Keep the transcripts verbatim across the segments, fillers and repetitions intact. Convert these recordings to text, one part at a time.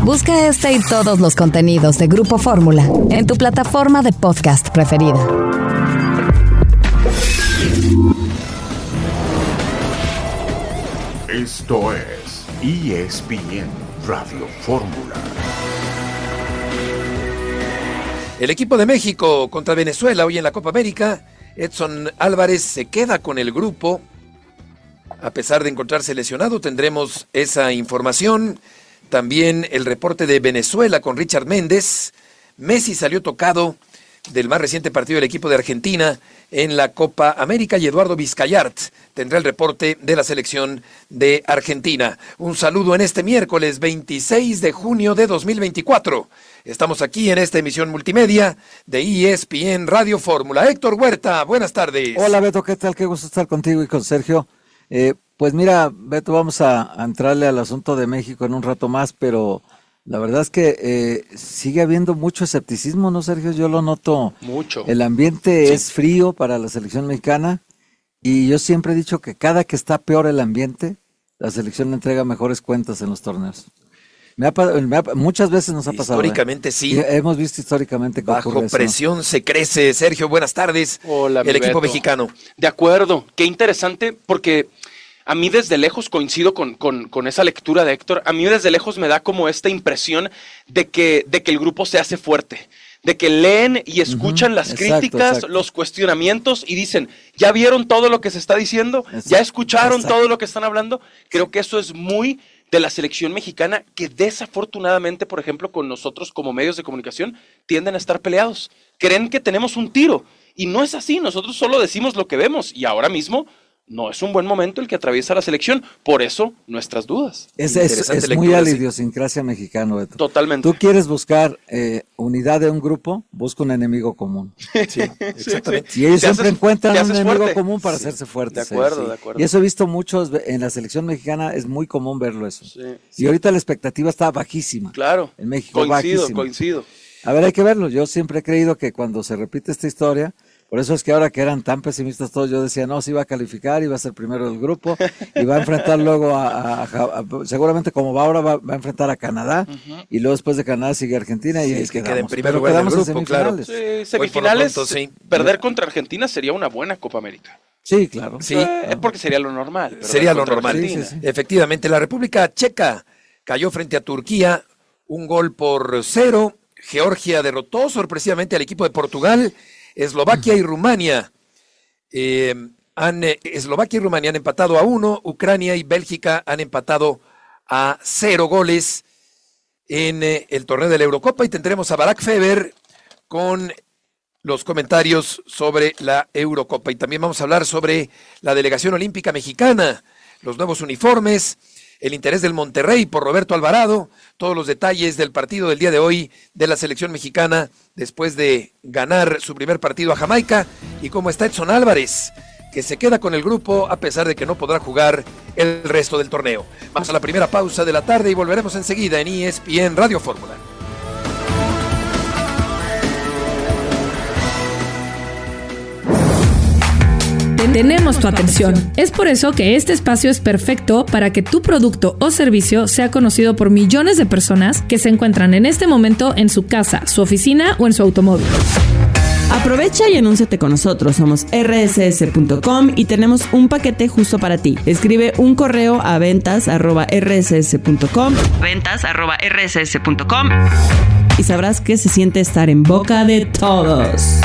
Busca este y todos los contenidos de Grupo Fórmula en tu plataforma de podcast preferida. Esto es E S P N Radio Fórmula. El equipo de México contra Venezuela hoy en la Copa América. Edson Álvarez se queda con el grupo. A pesar de encontrarse lesionado, tendremos esa información. También el reporte de Venezuela con Richard Méndez. Messi salió tocado del más reciente partido del equipo de Argentina en la Copa América y Eduardo Vizcayart tendrá el reporte de la selección de Argentina. Un saludo en este miércoles veintiséis de junio de dos mil veinticuatro. Estamos aquí en esta emisión multimedia de E S P N Radio Fórmula. Héctor Huerta, buenas tardes. Hola Beto, ¿qué tal? Qué gusto estar contigo y con Sergio. Eh, pues mira, Beto, vamos a, a entrarle al asunto de México en un rato más, pero la verdad es que eh, sigue habiendo mucho escepticismo, ¿no, Sergio? Yo lo noto. Mucho. El ambiente Sí. es frío para la selección mexicana y yo siempre he dicho que cada que está peor el ambiente, la selección entrega mejores cuentas en los torneos. Me ha, me ha, muchas veces nos ha pasado. Históricamente, ¿eh? Sí. Y hemos visto históricamente que Bajo ocurre presión eso. se crece. Sergio, buenas tardes. Hola, el equipo Beto. mexicano. De acuerdo, qué interesante, porque a mí desde lejos coincido con, con, con esa lectura de Héctor. A mí desde lejos me da como esta impresión de que, de que el grupo se hace fuerte, de que leen y escuchan Ujú, las exacto, críticas, exacto. los cuestionamientos y dicen, ¿ya vieron todo lo que se está diciendo? Exacto, ¿Ya escucharon exacto. todo lo que están hablando? Creo que eso es muy de la selección mexicana, que desafortunadamente, por ejemplo, con nosotros como medios de comunicación, tienden a estar peleados. Creen que tenemos un tiro y no es así. Nosotros solo decimos lo que vemos y ahora mismo no es un buen momento el que atraviesa la selección. Por eso, nuestras dudas. Es, es, Interesante es muy lectura, a la sí. idiosincrasia mexicana, Beto. Totalmente. Tú quieres buscar eh, unidad de un grupo, busca un enemigo común. Sí, exactamente. Y ellos Te siempre haces- encuentran te un haces enemigo fuerte. común para Sí, hacerse fuertes. de acuerdo, sí. de acuerdo. Y eso he visto muchos en la selección mexicana, es muy común verlo eso. Sí, Y ahorita la expectativa está bajísima. claro. En México, Coincido, bajísima. coincido. A ver, hay que verlo. Yo siempre he creído que cuando se repite esta historia, por eso es que ahora que eran tan pesimistas todos, yo decía, no, sí va a calificar y va a ser primero del grupo y va a enfrentar luego a, a- a- a- seguramente como va ahora, va, va a enfrentar a Canadá y luego después de Canadá sigue Argentina y Sí, ahí es que quedamos. queda en primer Pero lugar del quedamos en grupo, claro. semifinales. Sí, Hoy por lo semifinales, pronto, sí. perder contra Argentina sería una buena Copa América. Sí, claro. Sí. Eh, porque sería lo normal. perder Sería lo contra normal. Argentina. Sí, sí, sí. Efectivamente, la República Checa cayó frente a Turquía, un gol por cero. Georgia derrotó sorpresivamente al equipo de Portugal. Eslovaquia y Rumania eh, han, eh, Eslovaquia y Rumania han empatado a uno. Ucrania y Bélgica han empatado a cero goles en eh, el torneo de la Eurocopa. Y tendremos a Barak Feber con los comentarios sobre la Eurocopa. Y también vamos a hablar sobre la delegación olímpica mexicana, los nuevos uniformes, el interés del Monterrey por Roberto Alvarado, todos los detalles del partido del día de hoy de la selección mexicana después de ganar su primer partido a Jamaica y cómo está Edson Álvarez, que se queda con el grupo a pesar de que no podrá jugar el resto del torneo. Vamos a la primera pausa de la tarde y volveremos enseguida en E S P N Radio Fórmula. Tenemos tu atención. Es por eso que este espacio es perfecto para que tu producto o servicio sea conocido por millones de personas que se encuentran en este momento en su casa, su oficina o en su automóvil. Aprovecha y anúnciate con nosotros. Somos erre ese ese punto com y tenemos un paquete justo para ti. Escribe un correo a ventas arroba erre ese ese punto com, ventas arroba erre ese ese punto com y sabrás que se siente estar en boca de todos.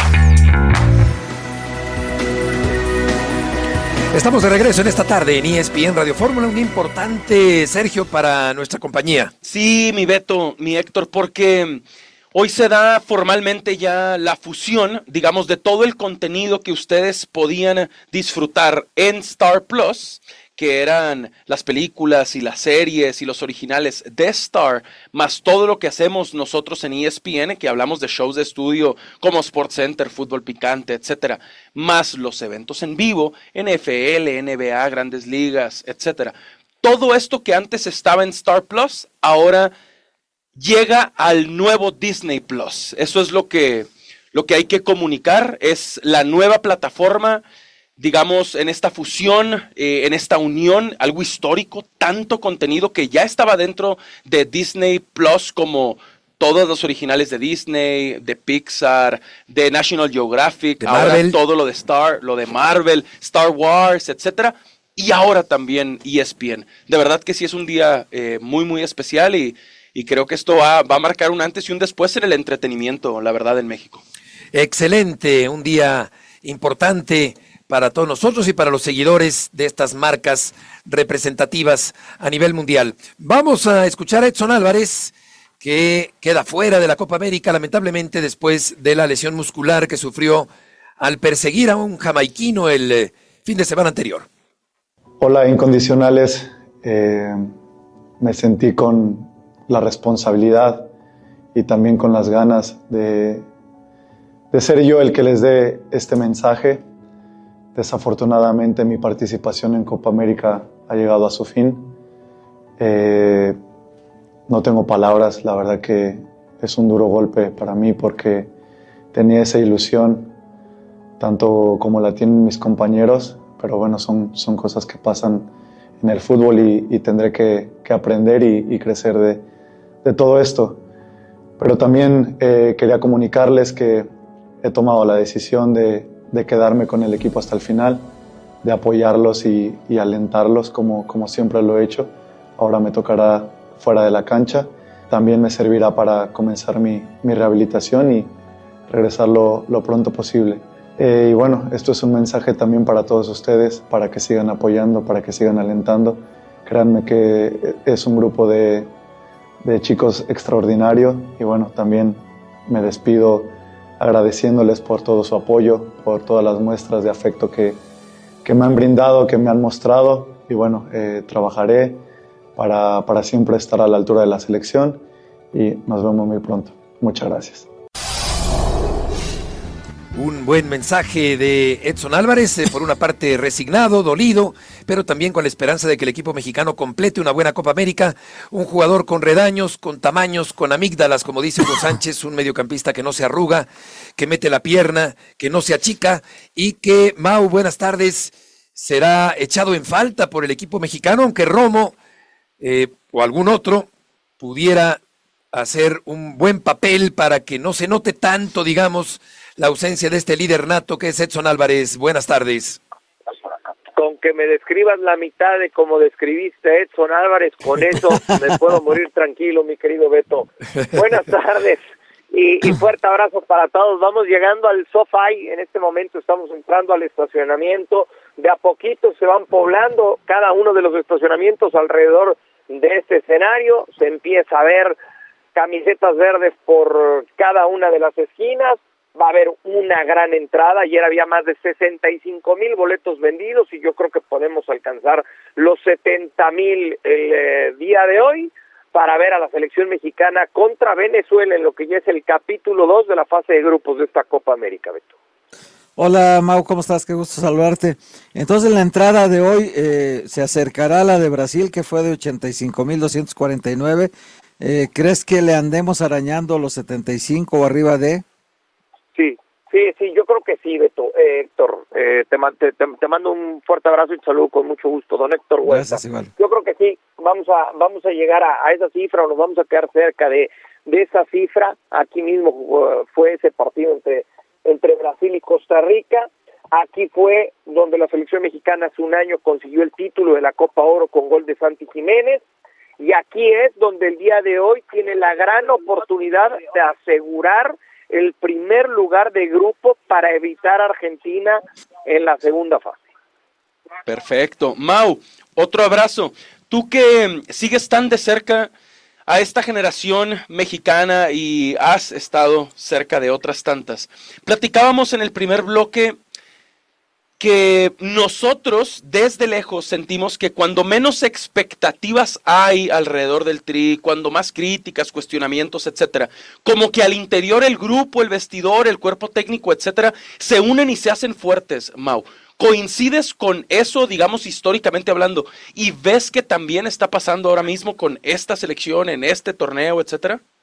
Estamos de regreso en esta tarde en E S P N Radio Fórmula, un importante, Sergio, para nuestra compañía. Sí, mi Beto, mi Héctor, porque hoy se da formalmente ya la fusión, digamos, de todo el contenido que ustedes podían disfrutar en Star Plus, que eran las películas y las series y los originales de Star, más todo lo que hacemos nosotros en E S P N, que hablamos de shows de estudio como SportsCenter, Fútbol Picante, etcétera, más los eventos en vivo, N F L, N B A, Grandes Ligas, etcétera. Todo esto que antes estaba en Star Plus, ahora llega al nuevo Disney Plus. Eso es lo que, lo que hay que comunicar, es la nueva plataforma digamos, en esta fusión, eh, en esta unión, algo histórico, tanto contenido que ya estaba dentro de Disney Plus, como todos los originales de Disney, de Pixar, de National Geographic, de ahora Marvel. todo lo de Star, lo de Marvel, Star Wars, etcétera, y ahora también E S P N. De verdad que sí es un día eh, muy, muy especial y, y creo que esto va, va a marcar un antes y un después en el entretenimiento, la verdad, en México. Excelente, un día importante para todos nosotros y para los seguidores de estas marcas representativas a nivel mundial. Vamos a escuchar a Edson Álvarez, que queda fuera de la Copa América, lamentablemente, después de la lesión muscular que sufrió al perseguir a un jamaiquino el eh, fin de semana anterior. Hola, incondicionales. Eh, me sentí con la responsabilidad y también con las ganas de, de ser yo el que les dé este mensaje. Desafortunadamente mi participación en Copa América ha llegado a su fin. Eh, no tengo palabras, la verdad que es un duro golpe para mí porque tenía esa ilusión, tanto como la tienen mis compañeros, pero bueno, son, son cosas que pasan en el fútbol y, y tendré que, que aprender y, y crecer de, de todo esto. Pero también eh, quería comunicarles que he tomado la decisión de, de quedarme con el equipo hasta el final, de apoyarlos y, y alentarlos como, como siempre lo he hecho. Ahora me tocará fuera de la cancha. También me servirá para comenzar mi, mi rehabilitación y regresar lo, lo pronto posible. Eh, y bueno, esto es un mensaje también para todos ustedes, para que sigan apoyando, para que sigan alentando. Créanme que es un grupo de, de chicos extraordinario y bueno, también me despido agradeciéndoles por todo su apoyo, por todas las muestras de afecto que, que me han brindado, que me han mostrado y bueno, eh, trabajaré para, para siempre estar a la altura de la selección y nos vemos muy pronto. Muchas gracias. Un buen mensaje de Edson Álvarez, eh, por una parte resignado, dolido, pero también con la esperanza de que el equipo mexicano complete una buena Copa América. Un jugador con redaños, con tamaños, con amígdalas, como dice Hugo Sánchez, un mediocampista que no se arruga, que mete la pierna, que no se achica y que, Mau, buenas tardes, será echado en falta por el equipo mexicano, aunque Romo eh, o algún otro pudiera hacer un buen papel para que no se note tanto, digamos, la ausencia de este líder nato que es Edson Álvarez. Buenas tardes. Con que me describas la mitad de cómo describiste a Edson Álvarez, con eso me puedo morir tranquilo, mi querido Beto. Buenas tardes y, y fuerte abrazo para todos. Vamos llegando al SoFi, en este momento estamos entrando al estacionamiento. De a poquito se van poblando cada uno de los estacionamientos alrededor de este escenario. Se empieza a ver camisetas verdes por cada una de las esquinas. Va a haber una gran entrada. Ayer había más de sesenta y cinco mil boletos vendidos y yo creo que podemos alcanzar los setenta mil el eh, día de hoy para ver a la selección mexicana contra Venezuela en lo que ya es el capítulo dos de la fase de grupos de esta Copa América, Beto. Hola Mau, ¿cómo estás? Qué gusto saludarte. Entonces la entrada de hoy eh, se acercará a la de Brasil, que fue de ochenta y cinco mil doscientos cuarenta y nueve. Eh, ¿Crees que le andemos arañando los setenta y cinco o arriba de...? Sí, sí, sí, yo creo que sí, Beto. Eh, Héctor, eh, te, te, te mando un fuerte abrazo y te saludo con mucho gusto, don Héctor Huerta. Gracias, igual. Yo creo que sí, vamos a vamos a llegar a, a esa cifra o nos vamos a quedar cerca de, de esa cifra. Aquí mismo uh, fue ese partido entre, entre Brasil y Costa Rica. Aquí fue donde la selección mexicana hace un año consiguió el título de la Copa Oro con gol de Santi Jiménez. Y aquí es donde el día de hoy tiene la gran oportunidad de asegurar el primer lugar de grupo para evitar a Argentina en la segunda fase. Perfecto. Mau, otro abrazo. Tú que sigues tan de cerca a esta generación mexicana y has estado cerca de otras tantas. Platicábamos en el primer bloque que nosotros desde lejos sentimos que cuando menos expectativas hay alrededor del Tri, cuando más críticas, cuestionamientos, etcétera, como que al interior el grupo, el vestidor, el cuerpo técnico, etcétera, se unen y se hacen fuertes, Mau. ¿Coincides con eso, digamos, históricamente hablando, y ves que también está pasando ahora mismo con esta selección, en este torneo, etcétera?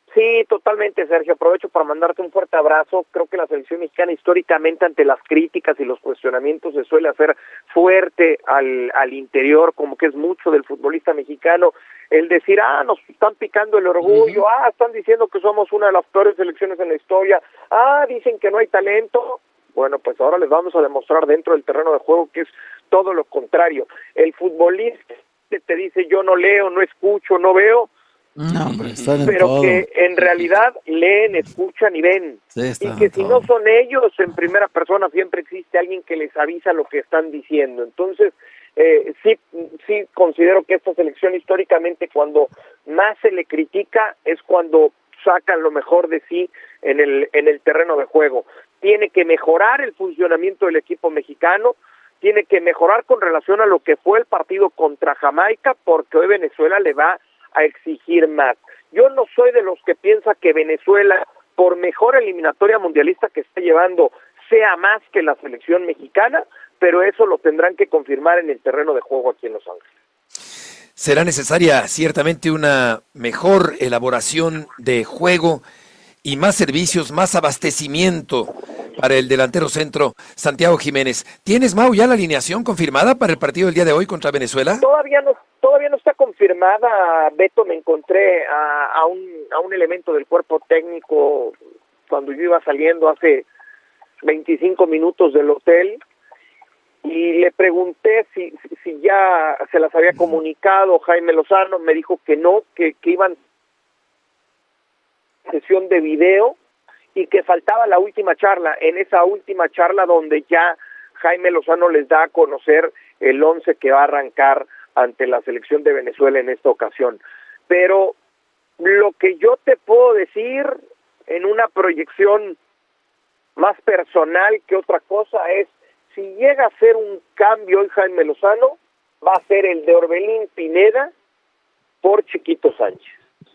Sí, totalmente, Sergio. Aprovecho para mandarte un fuerte abrazo. Creo que la selección mexicana históricamente ante las críticas y los cuestionamientos se suele hacer fuerte al, al interior, como que es mucho del futbolista mexicano el decir, ah, nos están picando el orgullo, uh-huh. ah, están diciendo que somos una de las peores selecciones en la historia, ah, dicen que no hay talento. Bueno, pues ahora les vamos a demostrar dentro del terreno de juego que es todo lo contrario. El futbolista te dice, yo no leo, no escucho, no veo, no, hombre, están en pero todo. Que en realidad leen, escuchan y ven. Sí, y que si todo. no son ellos, en primera persona siempre existe alguien que les avisa lo que están diciendo. Entonces, eh, sí, sí considero que esta selección históricamente cuando más se le critica es cuando sacan lo mejor de sí en el, en el terreno de juego. Tiene que mejorar el funcionamiento del equipo mexicano, tiene que mejorar con relación a lo que fue el partido contra Jamaica, porque hoy Venezuela le va a exigir más. Yo no soy de los que piensa que Venezuela, por mejor eliminatoria mundialista que está llevando, sea más que la selección mexicana, pero eso lo tendrán que confirmar en el terreno de juego aquí en Los Ángeles. Será necesaria ciertamente una mejor elaboración de juego y más servicios, más abastecimiento para el delantero centro Santiago Jiménez. ¿Tienes, Mau, ya la alineación confirmada para el partido del día de hoy contra Venezuela? Todavía no, todavía no está confirmada, Beto. Me encontré a, a, un, a un elemento del cuerpo técnico cuando yo iba saliendo hace veinticinco minutos del hotel y le pregunté si, si ya se las había comunicado Jaime Lozano. Me dijo que no, que, que iban a sesión de video y que faltaba la última charla, en esa última charla donde ya Jaime Lozano les da a conocer el once que va a arrancar ante la selección de Venezuela en esta ocasión. Pero lo que yo te puedo decir en una proyección más personal que otra cosa es, si llega a ser un cambio hoy Jaime Lozano, va a ser el de Orbelín Pineda por Chiquito Sánchez.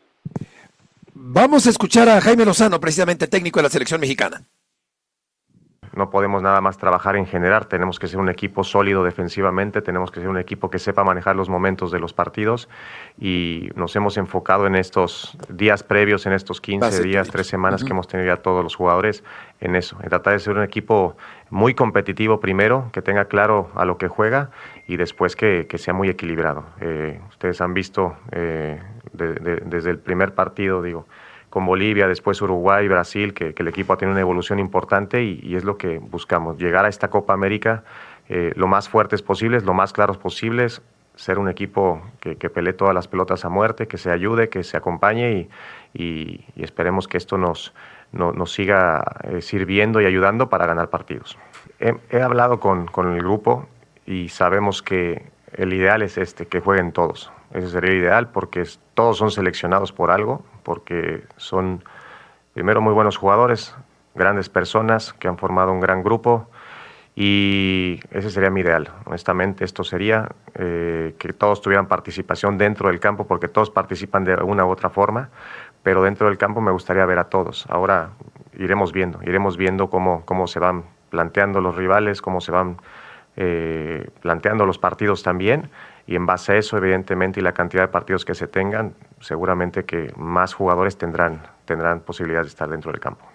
Vamos a escuchar a Jaime Lozano, precisamente técnico de la selección mexicana. No podemos nada más trabajar en generar, tenemos que ser un equipo sólido defensivamente, tenemos que ser un equipo que sepa manejar los momentos de los partidos y nos hemos enfocado en estos días previos, en estos quince días, tres semanas uh-huh. que hemos tenido ya todos los jugadores en eso, en tratar de ser un equipo muy competitivo primero, que tenga claro a lo que juega y después que, que sea muy equilibrado. Eh, ustedes han visto eh, de, de, desde el primer partido, digo, con Bolivia, después Uruguay, Brasil, que, que el equipo ha tenido una evolución importante y, y es lo que buscamos, llegar a esta Copa América eh, lo más fuertes posibles, lo más claros posibles, ser un equipo que, que pelee todas las pelotas a muerte, que se ayude, que se acompañe y, y, y esperemos que esto nos, no, nos siga eh, sirviendo y ayudando para ganar partidos. He, he hablado con, con el grupo y sabemos que el ideal es este, que jueguen todos. Ese sería el ideal porque es, todos son seleccionados por algo, porque son primero muy buenos jugadores, grandes personas que han formado un gran grupo y ese sería mi ideal. Honestamente, esto sería eh, que todos tuvieran participación dentro del campo porque todos participan de una u otra forma, pero dentro del campo me gustaría ver a todos. Ahora iremos viendo, iremos viendo cómo, cómo se van planteando los rivales, cómo se van eh, planteando los partidos también. Y en base a eso, evidentemente, y la cantidad de partidos que se tengan, seguramente que más jugadores tendrán, tendrán posibilidades de estar dentro del campo.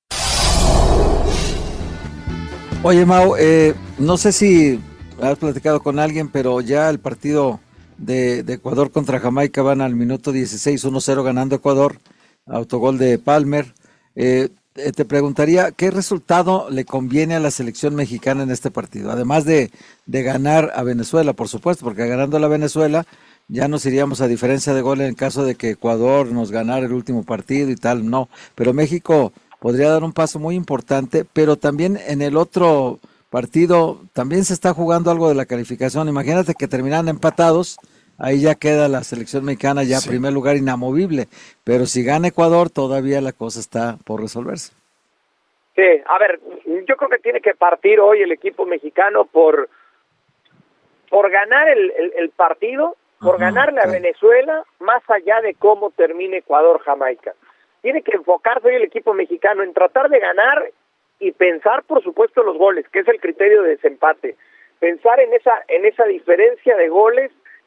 Oye, Mau, eh, no sé si has platicado con alguien, pero ya el partido de, de Ecuador contra Jamaica van al minuto dieciséis, uno cero ganando Ecuador, autogol de Palmer. Eh, te preguntaría, ¿qué resultado le conviene a la selección mexicana en este partido? Además de, de ganar a Venezuela, por supuesto, porque ganando a la Venezuela ya nos iríamos a diferencia de gol en caso de que Ecuador nos ganara el último partido y tal, no. Pero México podría dar un paso muy importante, pero también en el otro partido también se está jugando algo de la calificación. Imagínate que terminan empatados, ahí ya queda la selección mexicana ya sí. primer lugar inamovible, pero si gana Ecuador todavía la cosa está por resolverse. Sí, a ver, yo creo que tiene que partir hoy el equipo mexicano por por ganar el, el, el partido, por Ajá, ganarle a okay. Venezuela, más allá de cómo termine Ecuador-Jamaica. Tiene que enfocarse hoy el equipo mexicano en tratar de ganar y pensar, por supuesto, los goles, que es el criterio de desempate. Pensar en esa en esa diferencia de goles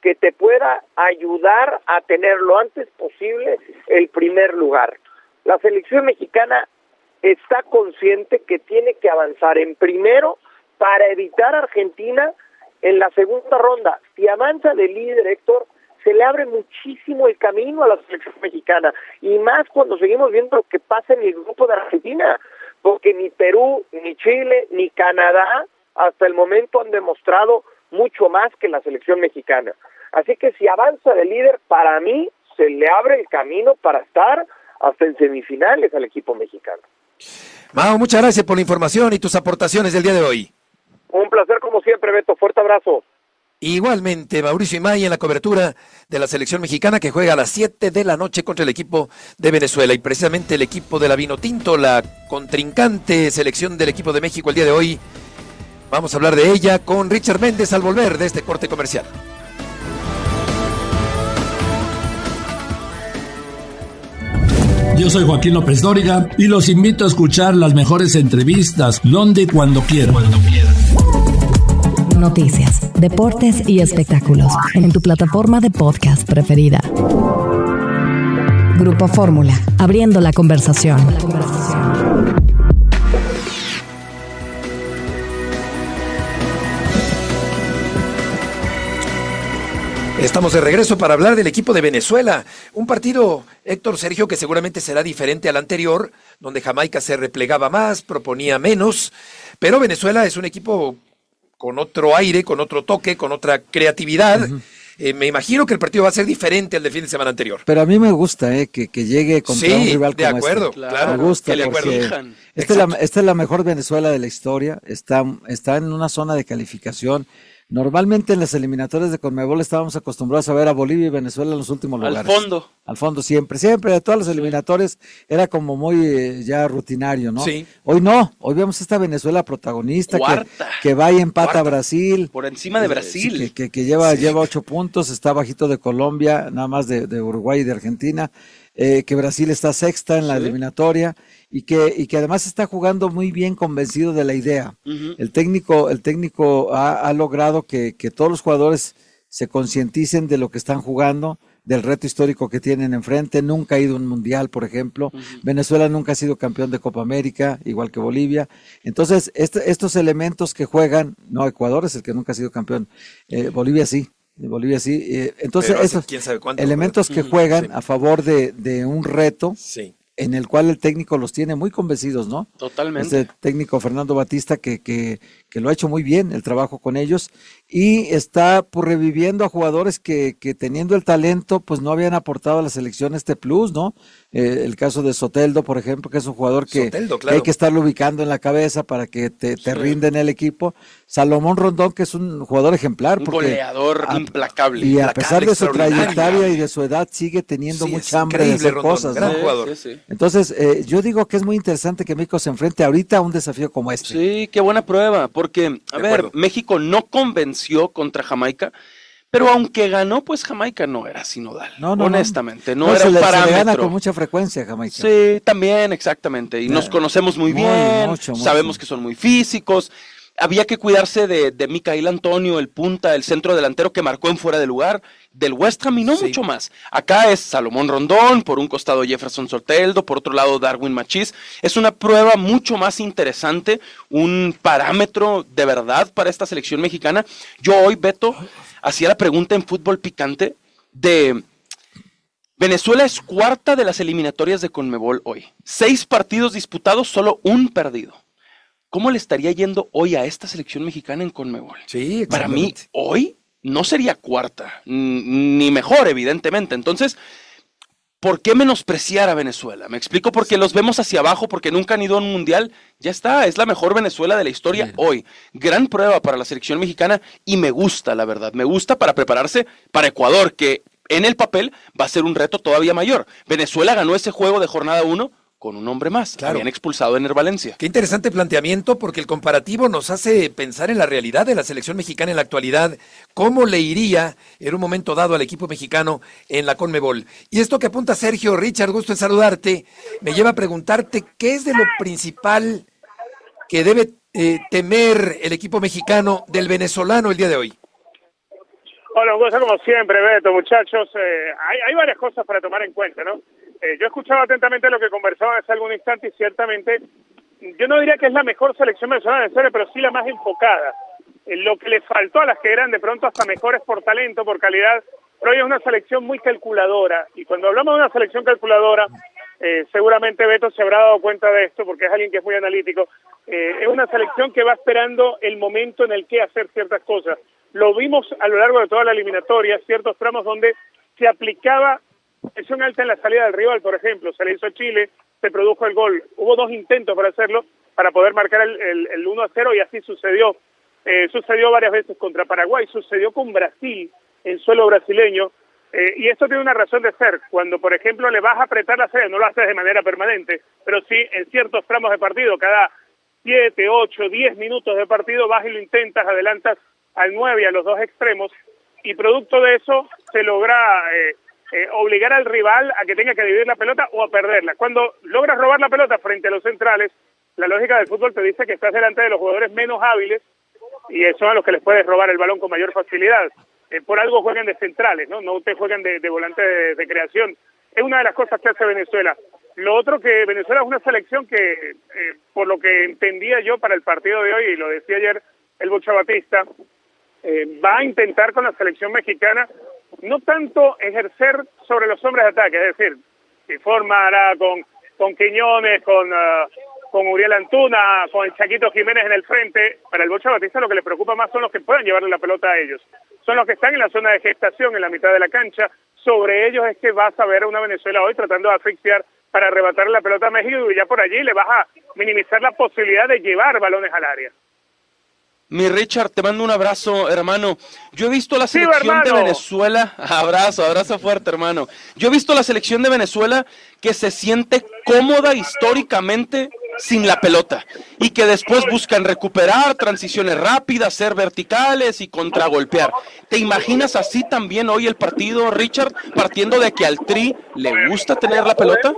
que te pueda ayudar a tener lo antes posible el primer lugar. La selección mexicana está consciente que tiene que avanzar en primero para evitar a Argentina en la segunda ronda. Si avanza de líder, Héctor, se le abre muchísimo el camino a la selección mexicana, y más cuando seguimos viendo lo que pasa en el grupo de Argentina, porque ni Perú, ni Chile, ni Canadá hasta el momento han demostrado mucho más que la selección mexicana. Así que si avanza de líder, para mí se le abre el camino para estar hasta en semifinales al equipo mexicano. Mao, muchas gracias por la información y tus aportaciones del día de hoy. Un placer como siempre, Beto. Fuerte abrazo. Igualmente, Mauricio Imay en la cobertura de la selección mexicana que juega a las siete de la noche contra el equipo de Venezuela. Y precisamente el equipo de la Vinotinto, la contrincante selección del equipo de México el día de hoy, vamos a hablar de ella con Richard Méndez al volver de este corte comercial. Yo soy Joaquín López Dóriga y los invito a escuchar las mejores entrevistas donde y cuando quieran. Cuando quieran. Noticias, deportes y espectáculos en tu plataforma de podcast preferida. Grupo Fórmula, abriendo la conversación. La conversación. Estamos de regreso para hablar del equipo de Venezuela. Un partido, Héctor, Sergio, que seguramente será diferente al anterior, donde Jamaica se replegaba más, proponía menos, pero Venezuela es un equipo con otro aire, con otro toque, con otra creatividad. Uh-huh. Eh, me imagino que el partido va a ser diferente al del fin de semana anterior. Pero a mí me gusta eh, que, que llegue contra sí, un rival de como acuerdo, este. Claro, me gusta que porque esta es, la, esta es la mejor Venezuela de la historia. Está, está en una zona de calificación. Normalmente en las eliminatorias de Conmebol estábamos acostumbrados a ver a Bolivia y Venezuela en los últimos lugares. Al fondo. Al fondo, siempre, siempre, de todas las eliminatorias era como muy eh, ya rutinario, ¿no? Sí. Hoy no, hoy vemos esta Venezuela protagonista que, que va y empata Cuarta. a Brasil. Por encima de Brasil. Eh, que, que, que lleva, sí. lleva ocho puntos, está bajito de Colombia, nada más de, de Uruguay y de Argentina. Eh, que Brasil está sexta en la sí. eliminatoria y que, y que además está jugando muy bien, convencido de la idea. Uh-huh. El técnico, el técnico ha, ha logrado que, que todos los jugadores se concienticen de lo que están jugando, del reto histórico que tienen enfrente. Nunca ha ido a un mundial, por ejemplo. Uh-huh. Venezuela nunca ha sido campeón de Copa América, igual que Bolivia. Entonces, este, estos elementos que juegan, no, Ecuador es el que nunca ha sido campeón, eh, Bolivia sí. De Bolivia sí, eh, entonces esos elementos que juegan sí. a favor de, de un reto sí. en el cual el técnico los tiene muy convencidos, ¿no? Totalmente. Este técnico Fernando Batista que, que, que lo ha hecho muy bien el trabajo con ellos y está pues, reviviendo a jugadores que, que teniendo el talento pues no habían aportado a la selección este plus, ¿no? Eh, el caso de Soteldo, por ejemplo, que es un jugador que, Soteldo, claro. que hay que estarlo ubicando en la cabeza para que te, te sí. rinde en el equipo. Salomón Rondón, que es un jugador ejemplar. Un porque goleador a, implacable. Y a pesar de su trayectoria y de su edad, sigue teniendo sí, mucha hambre de hacer Rondón, cosas. Gran ¿no? jugador. Sí, sí. Entonces, eh, yo digo que es muy interesante que México se enfrente ahorita a un desafío como este. Sí, qué buena prueba, porque, a de ver, acuerdo. México no convenció contra Jamaica, pero aunque ganó, pues Jamaica no era sinodal, no, no, honestamente, no, no, no era se un le, parámetro. Se le gana con mucha frecuencia a Jamaica. Sí, también, exactamente, y yeah. nos conocemos muy, muy bien, mucho, sabemos mucho. que son muy físicos. Había que cuidarse de, de Micael Antonio, el punta, el centro delantero que marcó en fuera de lugar, del West Ham y no sí. mucho más. Acá es Salomón Rondón, por un costado Jefferson Soteldo, por otro lado Darwin Machís. Es una prueba mucho más interesante, un parámetro de verdad para esta selección mexicana. Yo hoy, Beto, hacía la pregunta en Fútbol Picante de... Venezuela es cuarta de las eliminatorias de Conmebol hoy. Seis partidos disputados, solo un perdido. ¿Cómo le estaría yendo hoy a esta selección mexicana en Conmebol? Sí, para mí, hoy no sería cuarta, ni mejor, evidentemente. Entonces, ¿por qué menospreciar a Venezuela? Me explico, porque los vemos hacia abajo, porque nunca han ido a un mundial. Ya está, es la mejor Venezuela de la historia sí. hoy. Gran prueba para la selección mexicana y me gusta, la verdad. Me gusta para prepararse para Ecuador, que en el papel va a ser un reto todavía mayor. Venezuela ganó ese juego de jornada uno con un hombre más, claro. Habían expulsado a Ener Valencia. Qué interesante planteamiento, porque el comparativo nos hace pensar en la realidad de la selección mexicana en la actualidad, cómo le iría en un momento dado al equipo mexicano en la Conmebol. Y esto que apunta Sergio, Richard, gusto en saludarte, me lleva a preguntarte qué es de lo principal que debe eh, temer el equipo mexicano del venezolano el día de hoy. Hola, un gusto como siempre, Beto, muchachos. Eh, hay, hay varias cosas para tomar en cuenta, ¿no? Eh, yo escuchaba atentamente lo que conversaban hace algún instante y ciertamente yo no diría que es la mejor selección venezolana de historia, pero sí la más enfocada. Eh, lo que le faltó a las que eran de pronto hasta mejores por talento, por calidad, pero hoy es una selección muy calculadora. Y cuando hablamos de una selección calculadora, eh, seguramente Beto se habrá dado cuenta de esto porque es alguien que es muy analítico. Eh, es una selección que va esperando el momento en el que hacer ciertas cosas. Lo vimos a lo largo de toda la eliminatoria, ciertos tramos donde se aplicaba presión alta en la salida del rival, por ejemplo, se le hizo a Chile, se produjo el gol, hubo dos intentos para hacerlo, para poder marcar el, el, el uno a cero y así sucedió. Eh, sucedió varias veces contra Paraguay, sucedió con Brasil, en suelo brasileño, eh, y esto tiene una razón de ser. Cuando, por ejemplo, le vas a apretar la serie, no lo haces de manera permanente, pero sí en ciertos tramos de partido, cada siete, ocho, diez minutos de partido vas y lo intentas, adelantas al nueve y a los dos extremos, y producto de eso se logra eh, eh, obligar al rival a que tenga que dividir la pelota o a perderla. Cuando logras robar la pelota frente a los centrales, la lógica del fútbol te dice que estás delante de los jugadores menos hábiles y son a los que les puedes robar el balón con mayor facilidad. Eh, por algo juegan de centrales, no no te juegan de, de volante de, de creación. Es una de las cosas que hace Venezuela. Lo otro, que Venezuela es una selección que, eh, por lo que entendía yo para el partido de hoy, y lo decía ayer el Bocha Batista, eh, va a intentar con la selección mexicana no tanto ejercer sobre los hombres de ataque, es decir, si formará con, con Quiñones, con, uh, con Uriel Antuna, con el Chaquito Jiménez en el frente. Para el Bocha Batista lo que le preocupa más son los que puedan llevarle la pelota a ellos. Son los que están en la zona de gestación, en la mitad de la cancha. Sobre ellos es que vas a ver a una Venezuela hoy tratando de asfixiar para arrebatarle la pelota a México, y ya por allí le vas a minimizar la posibilidad de llevar balones al área. Mi Richard, te mando un abrazo, hermano. Yo he visto la Sí, selección de hermano. Venezuela, abrazo, abrazo fuerte, hermano. Yo he visto la selección de Venezuela que se siente cómoda históricamente sin la pelota y que después buscan recuperar, transiciones rápidas, ser verticales y contragolpear. ¿Te imaginas así también hoy el partido, Richard, partiendo de que al Tri le gusta tener la pelota?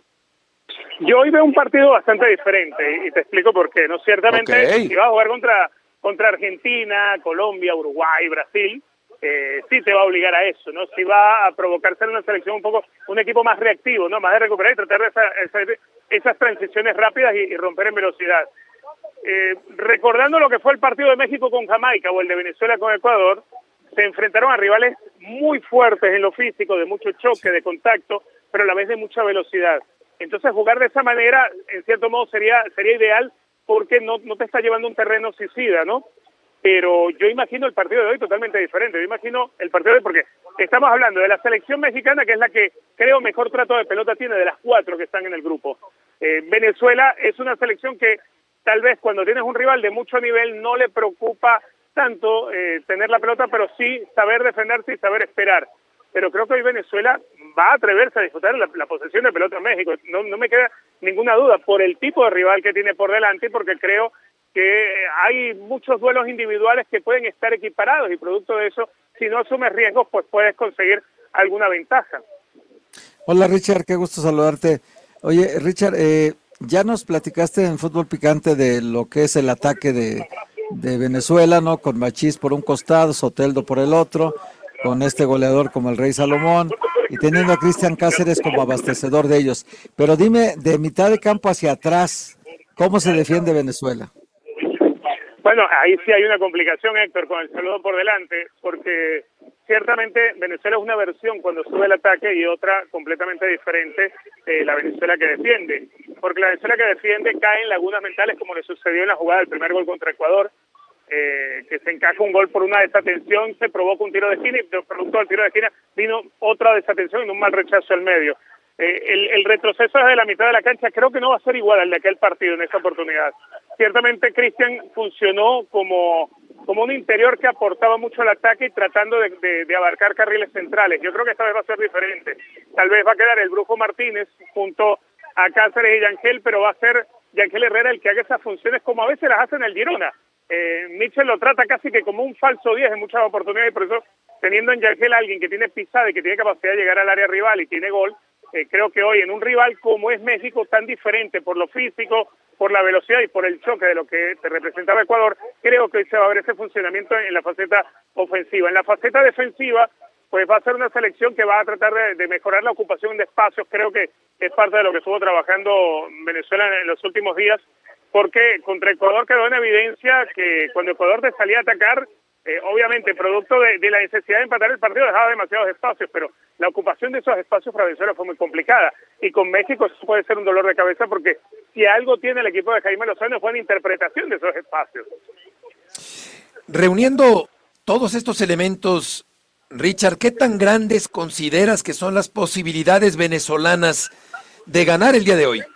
Yo hoy veo un partido bastante diferente y te explico por qué, ¿no? Ciertamente, Okay. si vas a jugar contra, contra Argentina, Colombia, Uruguay, Brasil, eh, sí te va a obligar a eso, ¿no? Sí va a provocar ser una selección un poco, un equipo más reactivo, ¿no? Más de recuperar y tratar de esa, esa, esas transiciones rápidas y, y romper en velocidad. Eh, recordando lo que fue el partido de México con Jamaica o el de Venezuela con Ecuador, se enfrentaron a rivales muy fuertes en lo físico, de mucho choque, de contacto, pero a la vez de mucha velocidad. Entonces jugar de esa manera, en cierto modo, sería sería ideal porque no, no te está llevando un terreno suicida, ¿no? Pero yo imagino el partido de hoy totalmente diferente. Yo imagino el partido de hoy porque estamos hablando de la selección mexicana, que es la que creo mejor trato de pelota tiene de las cuatro que están en el grupo. Eh, Venezuela es una selección que tal vez cuando tienes un rival de mucho nivel no le preocupa tanto eh, tener la pelota, pero sí saber defenderse y saber esperar. Pero creo que hoy Venezuela va a atreverse a disputar la, la posesión de pelota en México. No, no me queda ninguna duda por el tipo de rival que tiene por delante y porque creo que hay muchos duelos individuales que pueden estar equiparados y producto de eso, si no asumes riesgos, pues puedes conseguir alguna ventaja. Hola Richard, qué gusto saludarte. Oye Richard, eh, ya nos platicaste en Fútbol Picante de lo que es el ataque de, de Venezuela, ¿no? Con Machís por un costado, Soteldo por el otro, con este goleador como el Rey Salomón y teniendo a Cristian Cáceres como abastecedor de ellos. Pero dime, de mitad de campo hacia atrás, ¿cómo se defiende Venezuela? Bueno, ahí sí hay una complicación, Héctor, con el saludo por delante, porque ciertamente Venezuela es una versión cuando sube el ataque y otra completamente diferente, eh, la Venezuela que defiende. Porque la Venezuela que defiende cae en lagunas mentales como le sucedió en la jugada del primer gol contra Ecuador, eh, que se encaja un gol por una desatención, se provoca un tiro de esquina y producto del tiro de esquina vino otra desatención y un mal rechazo al medio. Eh, el, el retroceso desde la mitad de la cancha creo que no va a ser igual al de aquel partido en esta oportunidad. Ciertamente Cristian funcionó como, como un interior que aportaba mucho al ataque y tratando de, de, de abarcar carriles centrales. Yo creo que esta vez va a ser diferente. Tal vez va a quedar el Brujo Martínez junto a Cáceres y Yangel, pero va a ser Yangel Herrera el que haga esas funciones como a veces las hace en el Girona. Eh, Mitchell lo trata casi que como un falso diez en muchas oportunidades y por eso, teniendo en Yangel a alguien que tiene pisada y que tiene capacidad de llegar al área rival y tiene gol, Eh, creo que hoy en un rival como es México, tan diferente por lo físico, por la velocidad y por el choque de lo que te representaba Ecuador, creo que hoy se va a ver ese funcionamiento en la faceta ofensiva. En la faceta defensiva, pues va a ser una selección que va a tratar de, de mejorar la ocupación de espacios. Creo que es parte de lo que estuvo trabajando Venezuela en, en los últimos días, porque contra Ecuador quedó en evidencia que cuando Ecuador te salía a atacar, eh, obviamente producto de, de la necesidad de empatar el partido dejaba demasiados espacios, pero la ocupación de esos espacios para Venezuela fue muy complicada, y con México eso puede ser un dolor de cabeza, porque si algo tiene el equipo de Jaime Lozano fue una interpretación de esos espacios. Reuniendo todos estos elementos, Richard, ¿qué tan grandes consideras que son las posibilidades venezolanas de ganar el día de hoy?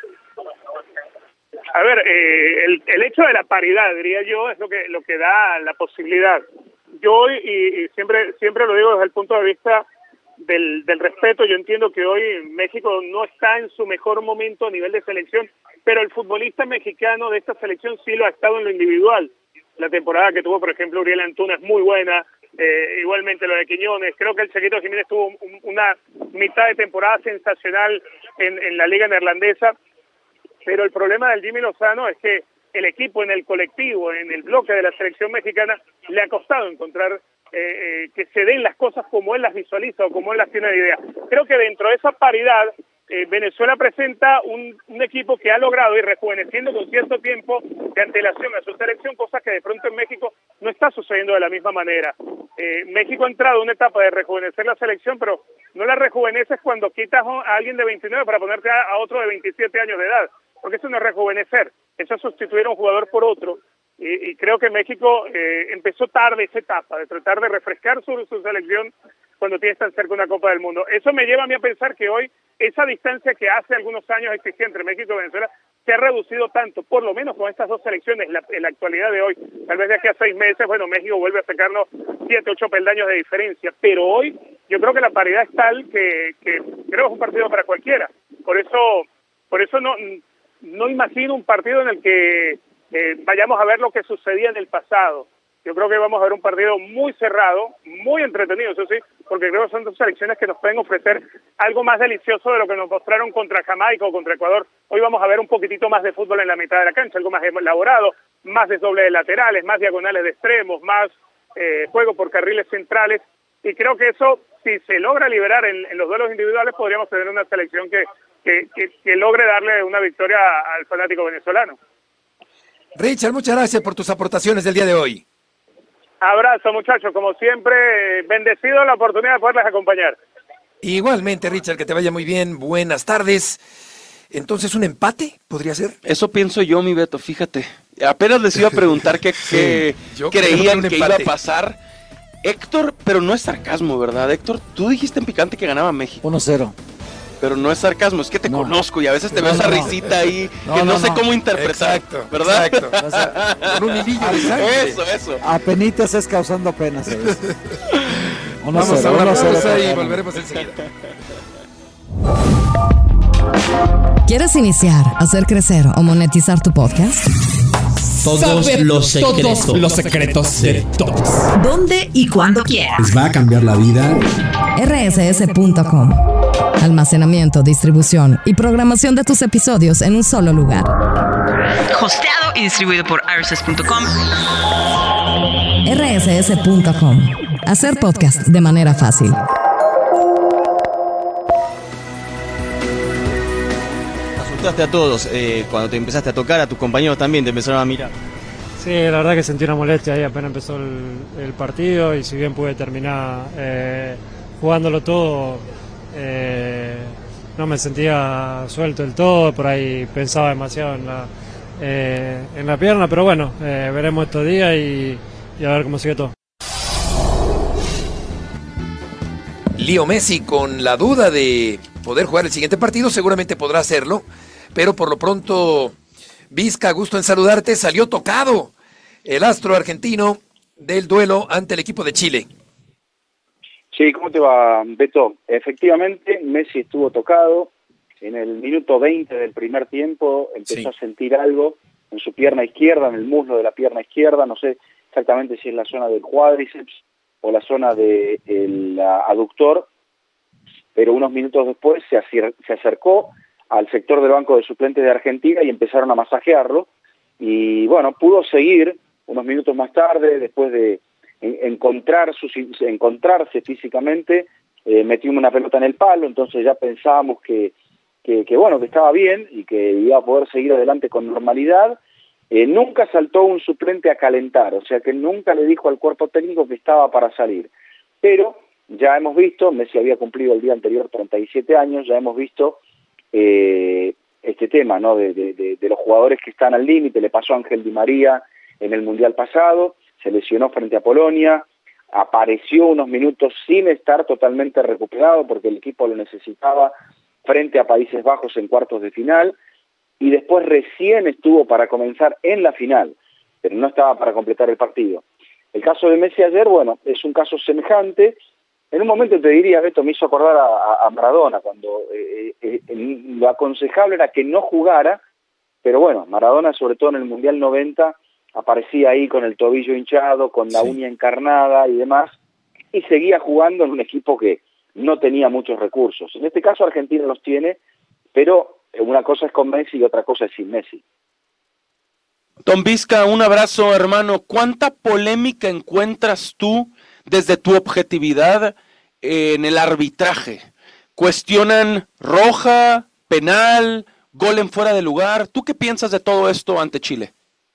A ver, eh, el, el hecho de la paridad, diría yo, es lo que lo que da la posibilidad. Yo hoy, y, y siempre siempre lo digo desde el punto de vista del, del respeto, yo entiendo que hoy México no está en su mejor momento a nivel de selección, pero el futbolista mexicano de esta selección sí lo ha estado en lo individual. La temporada que tuvo, por ejemplo, Uriel Antuna es muy buena, eh, igualmente lo de Quiñones. Creo que el Chequito Jiménez tuvo un, una mitad de temporada sensacional en, en la liga neerlandesa, pero el problema del Jimmy Lozano es que el equipo en el colectivo, en el bloque de la selección mexicana, le ha costado encontrar eh, eh, que se den las cosas como él las visualiza o como él las tiene de idea. Creo que dentro de esa paridad, eh, Venezuela presenta un, un equipo que ha logrado ir rejuveneciendo con cierto tiempo de antelación a su selección, cosa que de pronto en México no está sucediendo de la misma manera. Eh, México ha entrado en una etapa de rejuvenecer la selección, pero no la rejuveneces cuando quitas a alguien de veintinueve para ponerte a, a otro de veintisiete años de edad, porque eso no es rejuvenecer, eso es sustituir a un jugador por otro, y, y creo que México eh, empezó tarde esa etapa de tratar de refrescar su, su selección cuando tienes tan cerca una Copa del Mundo. Eso me lleva a mí a pensar que hoy esa distancia que hace algunos años existía entre México y Venezuela se ha reducido tanto, por lo menos con estas dos selecciones la, en la actualidad de hoy. Tal vez de aquí a seis meses, bueno, México vuelve a sacarnos siete, ocho peldaños de diferencia, pero hoy yo creo que la paridad es tal que, que creo que es un partido para cualquiera. Por eso, por eso no... No imagino un partido en el que eh, vayamos a ver lo que sucedía en el pasado. Yo creo que vamos a ver un partido muy cerrado, muy entretenido, eso sí, porque creo que son dos selecciones que nos pueden ofrecer algo más delicioso de lo que nos mostraron contra Jamaica o contra Ecuador. Hoy vamos a ver un poquitito más de fútbol en la mitad de la cancha, algo más elaborado, más desdoble de laterales, más diagonales de extremos, más eh, juego por carriles centrales, y creo que eso, si se logra liberar en, en los duelos individuales, podríamos tener una selección que Que, que, que logre darle una victoria al fanático venezolano. Richard, muchas gracias por tus aportaciones del día de hoy. Abrazo, muchachos, como siempre, bendecido la oportunidad de poderles acompañar. Igualmente, Richard, que te vaya muy bien, buenas tardes. Entonces, ¿un empate podría ser? Eso pienso yo, mi Beto, fíjate. Apenas les iba a preguntar qué sí, creían que, que iba a pasar. Héctor, pero no es sarcasmo, ¿verdad, Héctor? Tú dijiste en picante que ganaba México. uno cero. Pero no es sarcasmo, es que te no. conozco y a veces te no, veo esa no, risita ahí no, que no, no sé no. cómo interpretar, exacto, ¿verdad? Exacto. O sea, con un hilillo de sangre. Eso, eso. Apenitas es causando penas. Vamos cero, a una pausa y volveremos enseguida. ¿Quieres iniciar, hacer crecer o monetizar tu podcast? Todos Saber los secretos. Todos los secretos de todos. ¿Dónde y cuándo quieras? ¿Les va a cambiar la vida? R S S punto com. Almacenamiento, distribución y programación de tus episodios en un solo lugar. Hosteado y distribuido por R S S punto com. R S S punto com. Hacer podcast de manera fácil. Asustaste a todos eh, cuando te empezaste a tocar, a tus compañeros también te empezaron a mirar. Sí, la verdad que sentí una molestia ahí apenas empezó el, el partido, y si bien pude terminar eh, jugándolo todo, eh, no me sentía suelto del todo, por ahí pensaba demasiado en la, eh, en la pierna, pero bueno, eh, veremos estos días y, y a ver cómo sigue todo. Leo Messi, con la duda de poder jugar el siguiente partido, seguramente podrá hacerlo, pero por lo pronto, Vizca, gusto en saludarte, salió tocado el astro argentino del duelo ante el equipo de Chile. Sí, ¿cómo te va, Beto? Efectivamente, Messi estuvo tocado. En el minuto veinte del primer tiempo empezó sí. a sentir algo en su pierna izquierda, en el muslo de la pierna izquierda. No sé exactamente si es la zona del cuádriceps o la zona del aductor, pero unos minutos después se, acer- se acercó al sector del banco de suplentes de Argentina y empezaron a masajearlo. Y bueno, pudo seguir unos minutos más tarde, después de encontrar sus, encontrarse físicamente, eh, metió una pelota en el palo, entonces ya pensábamos que, que, que bueno, que estaba bien y que iba a poder seguir adelante con normalidad. Eh, nunca saltó un suplente a calentar, o sea que nunca le dijo al cuerpo técnico que estaba para salir. Pero ya hemos visto, Messi había cumplido el día anterior treinta y siete años, ya hemos visto eh, este tema, ¿no? De, de, de, de los jugadores que están al límite. Le pasó a Ángel Di María en el Mundial pasado, se lesionó frente a Polonia, apareció unos minutos sin estar totalmente recuperado porque el equipo lo necesitaba frente a Países Bajos en cuartos de final, y después recién estuvo para comenzar en la final, pero no estaba para completar el partido. El caso de Messi ayer, bueno, es un caso semejante. En un momento te diría, Beto, me hizo acordar a, a Maradona, cuando eh, eh, lo aconsejable era que no jugara, pero bueno, Maradona, sobre todo en el Mundial noventa, aparecía ahí con el tobillo hinchado, con la sí. uña encarnada y demás, y seguía jugando en un equipo que no tenía muchos recursos. En este caso Argentina los tiene, pero una cosa es con Messi y otra cosa es sin Messi. Don Vizca, un abrazo, hermano. ¿Cuánta polémica encuentras tú desde tu objetividad en el arbitraje? ¿Cuestionan roja, penal, gol en fuera de lugar? ¿Tú qué piensas de todo esto ante Chile?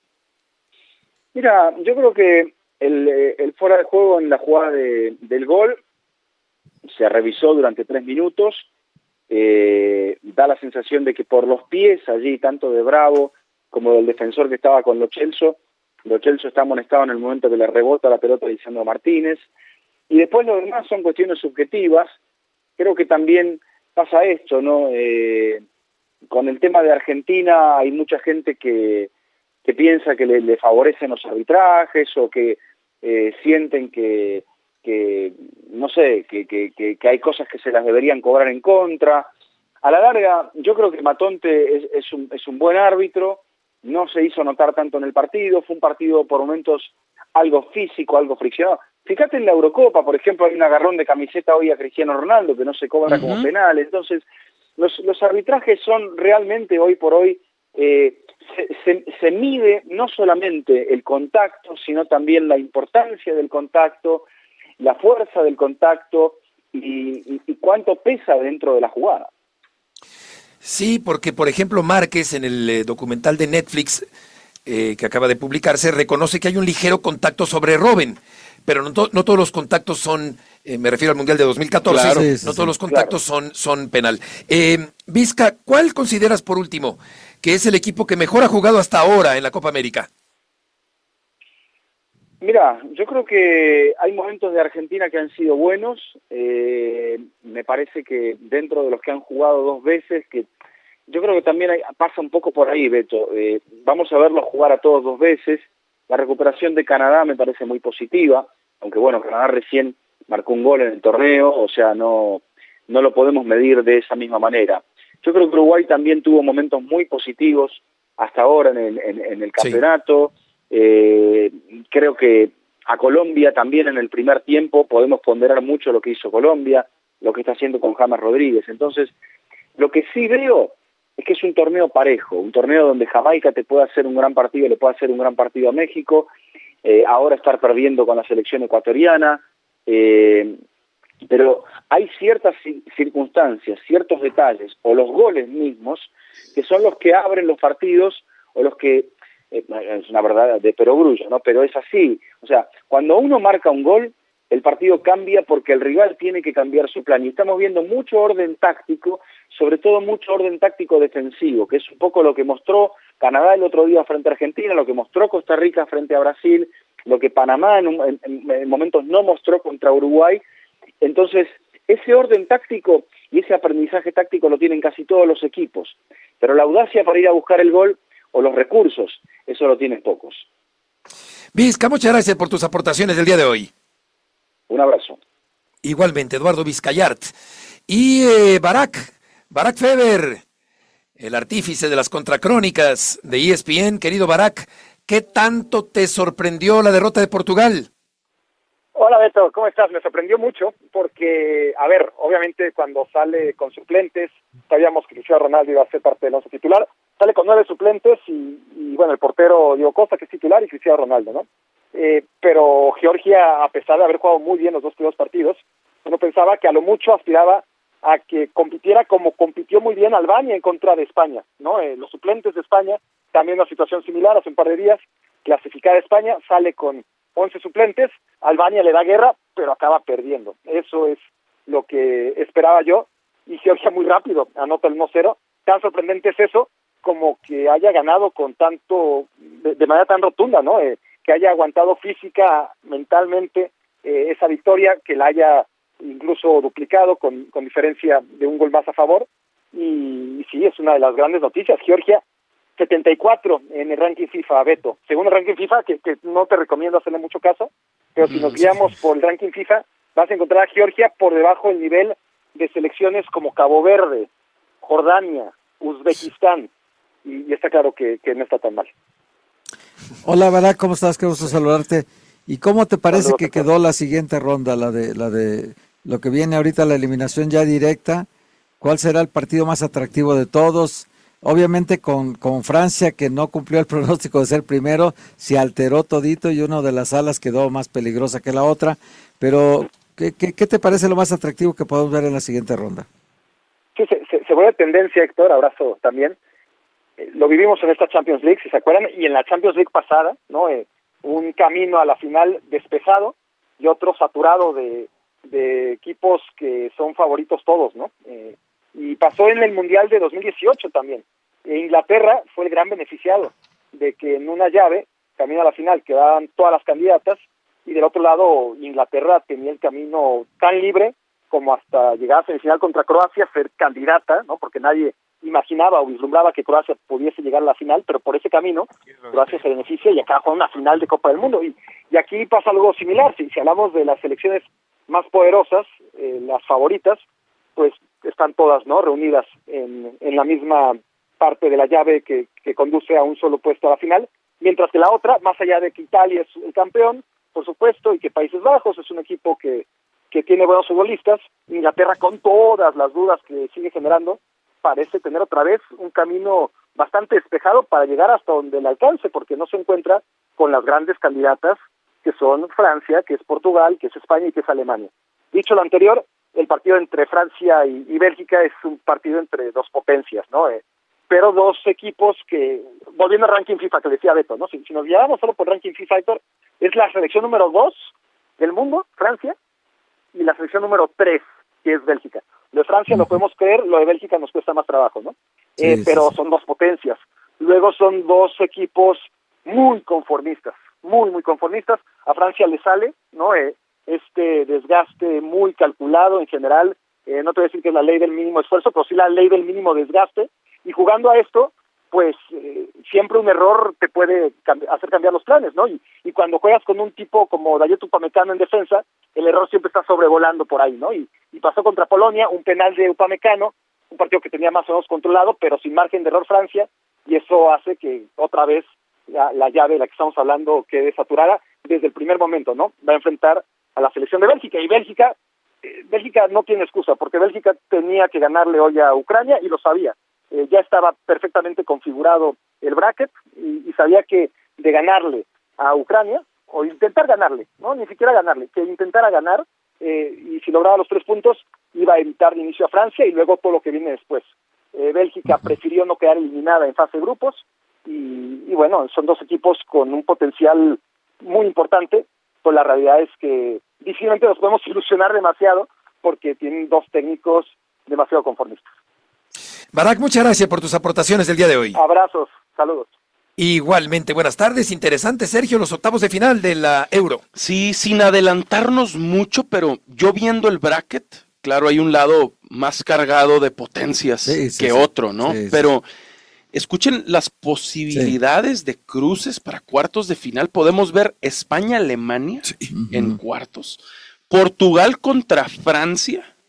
Mira, yo creo que el, el fuera de juego en la jugada de, del gol se revisó durante tres minutos. Eh, da la sensación de que por los pies allí, tanto de Bravo como del defensor que estaba con Lo Celso, Lo Celso está amonestado en el momento que le rebota la pelota a Lisandro Martínez, y después lo demás son cuestiones subjetivas. Creo que también pasa esto, ¿no? Eh, con el tema de Argentina hay mucha gente que, que piensa que le, le favorecen los arbitrajes o que eh, sienten que que no sé, que, que, que, que hay cosas que se las deberían cobrar en contra. A la larga, yo creo que Matonte es, es, un, es un buen árbitro, no se hizo notar tanto en el partido, fue un partido por momentos algo físico, algo friccionado. Fíjate en la Eurocopa, por ejemplo, hay un agarrón de camiseta hoy a Cristiano Ronaldo que no se cobra uh-huh. como penal. Entonces, los, los arbitrajes son realmente hoy por hoy, eh, se, se, se mide no solamente el contacto, sino también la importancia del contacto, la fuerza del contacto y, y, y cuánto pesa dentro de la jugada. Sí, porque por ejemplo Márquez en el eh, documental de Netflix eh, que acaba de publicarse reconoce que hay un ligero contacto sobre Robben, pero no, to- no todos los contactos son, eh, me refiero al Mundial de dos mil catorce, claro, sí, sí, no sí, todos los contactos claro. son, son penal. Eh, Vizca, ¿cuál consideras por último que es el equipo que mejor ha jugado hasta ahora en la Copa América? Mira, yo creo que hay momentos de Argentina que han sido buenos. Eh, me parece que dentro de los que han jugado dos veces, que yo creo que también hay, pasa un poco por ahí, Beto. Eh, vamos a verlos jugar a todos dos veces. La recuperación de Canadá me parece muy positiva, aunque bueno, Canadá recién marcó un gol en el torneo, o sea, no, no lo podemos medir de esa misma manera. Yo creo que Uruguay también tuvo momentos muy positivos hasta ahora en el, en, en el campeonato. Sí. Eh, creo que a Colombia también en el primer tiempo podemos ponderar mucho lo que hizo Colombia, lo que está haciendo con James Rodríguez. Entonces, lo que sí veo es que es un torneo parejo, un torneo donde Jamaica te puede hacer un gran partido, le puede hacer un gran partido a México, eh, ahora estar perdiendo con la selección ecuatoriana, eh, pero hay ciertas circunstancias, ciertos detalles, o los goles mismos, que son los que abren los partidos, o los que es una verdad de perogrullo, ¿no? Pero es así. O sea, cuando uno marca un gol, el partido cambia porque el rival tiene que cambiar su plan. Y estamos viendo mucho orden táctico, sobre todo mucho orden táctico defensivo, que es un poco lo que mostró Canadá el otro día frente a Argentina, lo que mostró Costa Rica frente a Brasil, lo que Panamá en, en, en momentos no mostró contra Uruguay. Entonces, ese orden táctico y ese aprendizaje táctico lo tienen casi todos los equipos. Pero la audacia para ir a buscar el gol o los recursos, eso lo tienen pocos. Vizca, muchas gracias por tus aportaciones del día de hoy. Un abrazo. Igualmente, Eduardo Vizcayart. Y eh, Barak, Barak Feber, el artífice de las contracrónicas de E S P N. Querido Barak, ¿qué tanto te sorprendió la derrota de Portugal? Hola Beto, ¿cómo estás? Me sorprendió mucho porque, a ver, obviamente cuando sale con suplentes, sabíamos que Cristiano Ronaldo iba a ser parte del once titular, sale con nueve suplentes y, y bueno, el portero Diego Costa, que es titular, y Cristiano Ronaldo, ¿no? Eh, pero Georgia, a pesar de haber jugado muy bien los dos primeros partidos, uno pensaba que a lo mucho aspiraba a que compitiera como compitió muy bien Albania en contra de España, ¿no? Eh, los suplentes de España, también una situación similar hace un par de días, clasificada España, sale con once suplentes, Albania le da guerra, pero acaba perdiendo. Eso es lo que esperaba yo, y Georgia muy rápido anota el uno cero. Tan sorprendente es eso como que haya ganado con tanto, de, de manera tan rotunda, ¿no? Eh, que haya aguantado física, mentalmente, eh, esa victoria, que la haya incluso duplicado con, con diferencia de un gol más a favor, y, y sí, es una de las grandes noticias. Georgia setenta y cuatro en el ranking FIFA, Beto. Según el ranking FIFA, que, que no te recomiendo hacerle mucho caso, pero si nos guiamos por el ranking FIFA, vas a encontrar a Georgia por debajo del nivel de selecciones como Cabo Verde, Jordania, Uzbekistán, y, y está claro que, que no está tan mal. Hola, Barak, ¿cómo estás? Qué gusto saludarte. ¿Y cómo te parece que quedó la siguiente ronda, la de la de lo que viene ahorita, la eliminación ya directa? ¿Cuál será el partido más atractivo de todos? Obviamente con, con Francia, que no cumplió el pronóstico de ser primero, se alteró todito y una de las alas quedó más peligrosa que la otra. Pero, ¿qué, qué, qué te parece lo más atractivo que podemos ver en la siguiente ronda? Sí, se, se, se vuelve tendencia, Héctor, abrazo también. Eh, lo vivimos en esta Champions League, si se acuerdan, y en la Champions League pasada, ¿no? Eh, un camino a la final despejado y otro saturado de, de equipos que son favoritos todos, ¿no? Eh, y pasó en el Mundial de dos mil dieciocho también. E Inglaterra fue el gran beneficiado de que en una llave, camino a la final, quedaban todas las candidatas, y del otro lado Inglaterra tenía el camino tan libre como hasta llegar a semifinal contra Croacia, ser candidata, ¿no? Porque nadie imaginaba o vislumbraba que Croacia pudiese llegar a la final, pero por ese camino Croacia se beneficia y acaba con una final de Copa del Mundo. Y, y aquí pasa algo similar. Si, si hablamos de las selecciones más poderosas, eh, las favoritas, pues están todas, ¿no?, reunidas en, en la misma parte de la llave que, que conduce a un solo puesto a la final, mientras que la otra, más allá de que Italia es el campeón, por supuesto, y que Países Bajos es un equipo que, que tiene buenos futbolistas, Inglaterra, con todas las dudas que sigue generando, parece tener otra vez un camino bastante despejado para llegar hasta donde le alcance, porque no se encuentra con las grandes candidatas que son Francia, que es Portugal, que es España y que es Alemania. Dicho lo anterior, el partido entre Francia y, y Bélgica es un partido entre dos potencias, ¿no? Eh, pero dos equipos que, volviendo al ranking FIFA que decía Beto, ¿no? Si, si nos guiáramos solo por ranking FIFA, Héctor, es la selección número dos del mundo, Francia, y la selección número tres, que es Bélgica. Lo de Francia lo podemos creer, lo de Bélgica nos cuesta más trabajo, ¿no? Sí, eh, sí, pero sí. Son dos potencias. Luego son dos equipos muy conformistas, muy, muy conformistas. A Francia le sale, ¿no? Eh, este desgaste muy calculado en general, eh, no te voy a decir que es la ley del mínimo esfuerzo, pero sí la ley del mínimo desgaste, y jugando a esto, pues eh, siempre un error te puede cambi- hacer cambiar los planes, ¿no? Y, y cuando juegas con un tipo como Dayot Upamecano en defensa, el error siempre está sobrevolando por ahí, ¿no? Y, y pasó contra Polonia, un penal de Upamecano, un partido que tenía más o menos controlado, pero sin margen de error Francia, y eso hace que otra vez la, la llave de la que estamos hablando quede saturada desde el primer momento, ¿no? Va a enfrentar a la selección de Bélgica, y Bélgica, eh, Bélgica no tiene excusa, porque Bélgica tenía que ganarle hoy a Ucrania y lo sabía. Eh, ya estaba perfectamente configurado el bracket y, y sabía que de ganarle a Ucrania, o intentar ganarle, no ni siquiera ganarle, que intentara ganar, eh, y si lograba los tres puntos, iba a evitar de inicio a Francia y luego todo lo que viene después. Eh, Bélgica prefirió no quedar eliminada en fase de grupos, y, y bueno, son dos equipos con un potencial muy importante, pues la realidad es que difícilmente nos podemos ilusionar demasiado porque tienen dos técnicos demasiado conformistas. Barak, muchas gracias por tus aportaciones del día de hoy. Abrazos, saludos. Igualmente, buenas tardes. Interesante, Sergio, los octavos de final de la Euro. Sí, sin adelantarnos mucho, pero yo viendo el bracket, claro, hay un lado más cargado de potencias sí, sí, que sí. otro, ¿no? Sí, pero escuchen las posibilidades sí. de cruces para cuartos de final. Podemos ver España-Alemania sí. en uh-huh. cuartos, Portugal contra Francia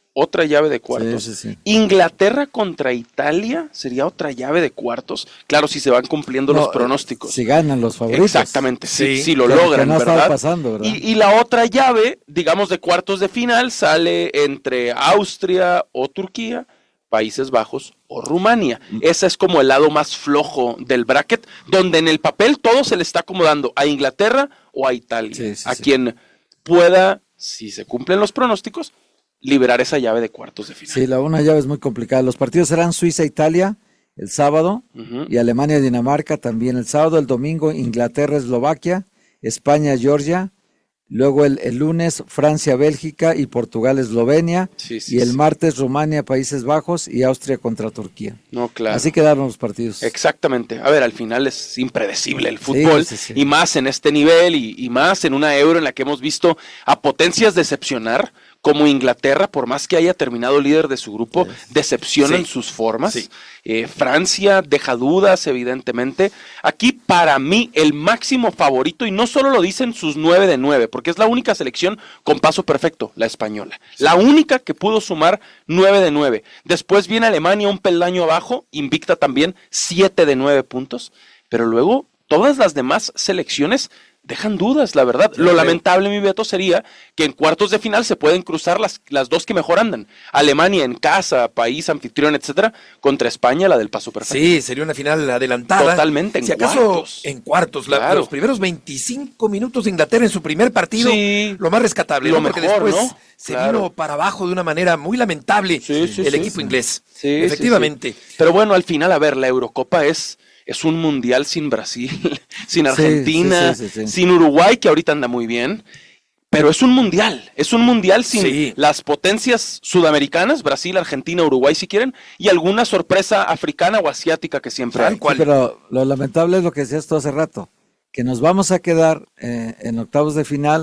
otra llave de cuartos. Sí, sí, sí. Inglaterra contra Italia sería otra llave de cuartos. Claro, si se van cumpliendo No, los pronósticos. Si ganan los favoritos. Exactamente, sí, Sí, sí lo que- que logran, no ha estado ¿verdad? pasando, ¿verdad? Y, y la otra llave, digamos, de cuartos de final sale entre Austria o Turquía, Países Bajos o Rumania. Ese es como el lado más flojo del bracket, donde en el papel todo se le está acomodando a Inglaterra o a Italia, Sí, sí, a sí. quien pueda, si se cumplen los pronósticos, liberar esa llave de cuartos de final. Sí, la una llave es muy complicada. Los partidos serán Suiza-Italia el sábado Ujú. y Alemania-Dinamarca también el sábado. El domingo Inglaterra-Eslovaquia, España-Georgia. Luego el, el lunes Francia-Bélgica y Portugal-Eslovenia. Sí, sí, y el sí. martes Rumania-Países Bajos y Austria contra Turquía. No, claro. Así quedaron los partidos. Exactamente. A ver, al final es impredecible el fútbol, sí, sí. y más en este nivel, y, y más en una Euro en la que hemos visto a potencias decepcionar, como Inglaterra, por más que haya terminado líder de su grupo, decepciona en Sí. sus formas. Sí. Eh, Francia deja dudas, evidentemente. Aquí, para mí, el máximo favorito, y no solo lo dicen sus nueve de nueve, porque es la única selección con paso perfecto, la española. La única que pudo sumar nueve de nueve. Después viene Alemania un peldaño abajo, invicta también siete de nueve puntos, pero luego todas las demás selecciones dejan dudas, la verdad. Lo lamentable, mi Beto, sería que en cuartos de final se pueden cruzar las, las dos que mejor andan. Alemania en casa, país anfitrión, etcétera, contra España, la del paso perfecto. Sí, sería una final adelantada. Totalmente, en si acaso, cuartos. en cuartos. La- Claro. Los primeros veinticinco minutos de Inglaterra en su primer partido, Sí. lo más rescatable, Lo ¿no? Porque mejor, después ¿no? se Claro. vino para abajo de una manera muy lamentable Sí, sí, el sí, equipo sí. inglés. Sí, sí, Efectivamente. sí. Pero bueno, al final, a ver, la Eurocopa es, es un mundial sin Brasil, sin Argentina, sí, sí, sí, sí. sin Uruguay, que ahorita anda muy bien. Pero es un mundial, es un mundial sin Sí. las potencias sudamericanas, Brasil, Argentina, Uruguay si quieren, y alguna sorpresa africana o asiática que siempre hay. Sí, pero lo lamentable es lo que decías tú hace rato, que nos vamos a quedar eh, en octavos de final,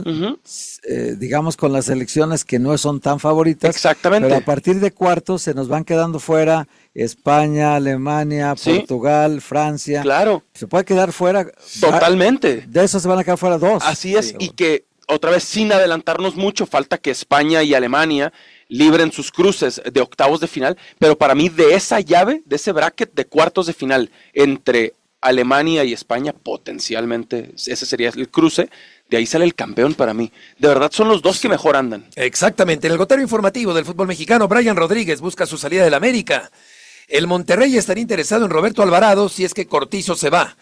eh, digamos con las selecciones que no son tan favoritas. Exactamente. Pero a partir de cuartos se nos van quedando fuera España, Alemania, Sí. Portugal, Francia. Claro. Se puede quedar fuera. Totalmente. De eso se van a quedar fuera dos. Así es, y que otra vez sin adelantarnos mucho, falta que España y Alemania libren sus cruces de octavos de final, pero para mí de esa llave, de ese bracket de cuartos de final entre Alemania y España, potencialmente ese sería el cruce, de ahí sale el campeón para mí. De verdad son los dos que mejor andan. Exactamente. En el gotero informativo del fútbol mexicano, Brian Rodríguez busca su salida del América. El Monterrey estaría interesado en Roberto Alvarado si es que Cortizo se va.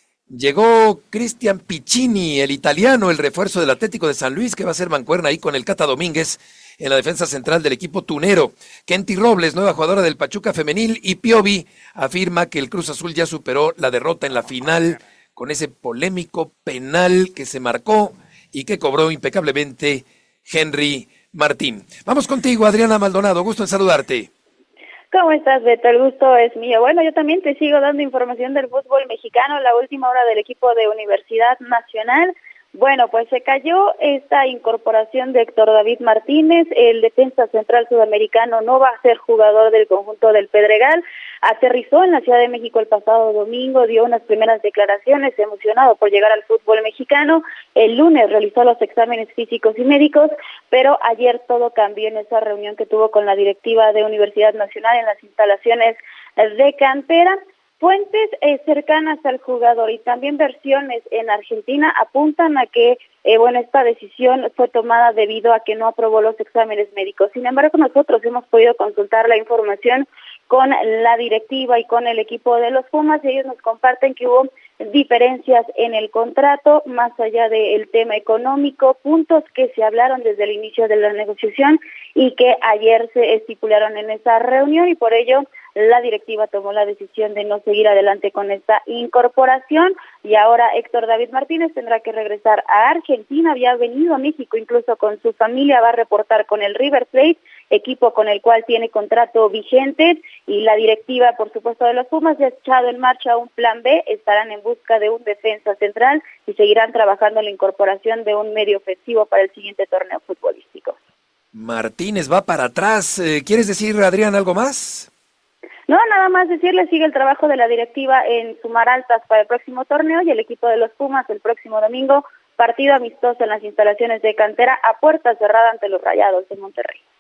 Llegó Cristian Piccini, el italiano, el refuerzo del Atlético de San Luis, que va a ser mancuerna ahí con el Cata Domínguez en la defensa central del equipo tunero. Kenty Robles, nueva jugadora del Pachuca femenil, y Piovi afirma que el Cruz Azul ya superó la derrota en la final con ese polémico penal que se marcó y que cobró impecablemente Henry Martín. Vamos contigo, Adriana Maldonado, gusto en saludarte. ¿Cómo estás, Beto? El gusto es mío. Bueno, yo también te sigo dando información del fútbol mexicano, la última hora del equipo de Universidad Nacional. Bueno, pues se cayó esta incorporación de Héctor David Martínez, el defensa central sudamericano no va a ser jugador del conjunto del Pedregal, aterrizó en la Ciudad de México el pasado domingo, dio unas primeras declaraciones, emocionado por llegar al fútbol mexicano, el lunes realizó los exámenes físicos y médicos, pero ayer todo cambió en esa reunión que tuvo con la directiva de Universidad Nacional en las instalaciones de cantera. Fuentes eh, cercanas al jugador y también versiones en Argentina apuntan a que eh, bueno, esta decisión fue tomada debido a que no aprobó los exámenes médicos. Sin embargo, nosotros hemos podido consultar la información con la directiva y con el equipo de los Pumas y ellos nos comparten que hubo diferencias en el contrato, más allá del tema económico, puntos que se hablaron desde el inicio de la negociación y que ayer se estipularon en esa reunión y por ello la directiva tomó la decisión de no seguir adelante con esta incorporación y ahora Héctor David Martínez tendrá que regresar a Argentina, había venido a México incluso con su familia, va a reportar con el River Plate, equipo con el cual tiene contrato vigente y la directiva, por supuesto, de los Pumas ya ha echado en marcha un plan B, estarán en busca de un defensa central y seguirán trabajando en la incorporación de un medio ofensivo para el siguiente torneo futbolístico. Martínez va para atrás. Eh, ¿Quieres decir, Adrián, algo más? No, nada más decirle, sigue el trabajo de la directiva en sumar altas para el próximo torneo y el equipo de los Pumas el próximo domingo, partido amistoso en las instalaciones de cantera a puerta cerrada ante los Rayados de Monterrey.